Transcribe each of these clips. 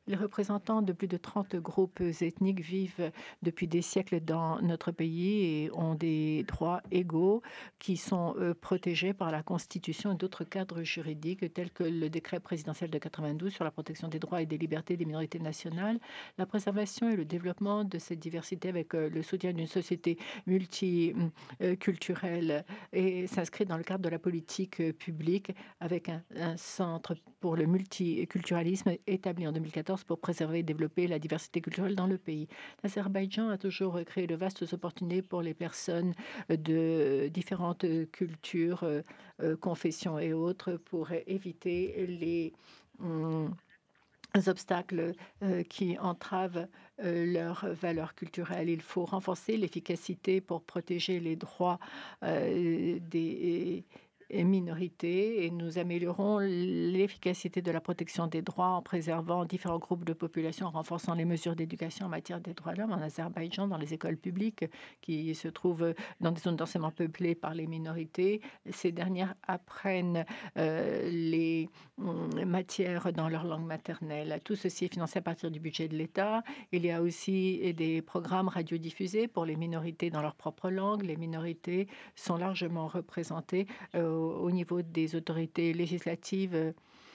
Les représentants de plus de 30 groupes ethniques vivent depuis des siècles dans notre pays et ont des droits égaux qui sont protégés par la Constitution et d'autres cadres juridiques tels que le décret présidentiel de 92 sur la protection des droits et des libertés des minorités nationales. La préservation et le développement de cette diversité avec le soutien d'une société multiculturelle et s'inscrit dans le cadre de la politique publique avec un centre pour le multiculturalisme établi en 2014 pour préserver et développer la diversité culturelle dans le pays. L'Azerbaïdjan a toujours créé de vastes opportunités pour les personnes de différentes cultures, confessions et autres pour éviter hum, les obstacles qui entravent leurs valeurs culturelles. Il faut renforcer l'efficacité pour protéger les droits des minorités et nous améliorons l'efficacité de la protection des droits en préservant différents groupes de population, en renforçant les mesures d'éducation en matière des droits de l'homme en Azerbaïdjan, dans les écoles publiques qui se trouvent dans des zones densément peuplées par les minorités. Ces dernières apprennent les matières dans leur langue maternelle. Tout ceci est financé à partir du budget de l'État. Il y a aussi des programmes radiodiffusés pour les minorités dans leur propre langue. Les minorités sont largement représentées au niveau des autorités législatives,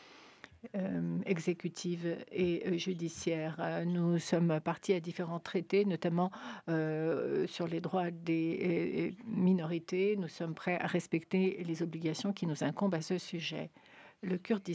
exécutives et judiciaires. Nous sommes partis à différents traités, notamment sur les droits des minorités. Nous sommes prêts à respecter les obligations qui nous incombent à ce sujet. Le Kurdistan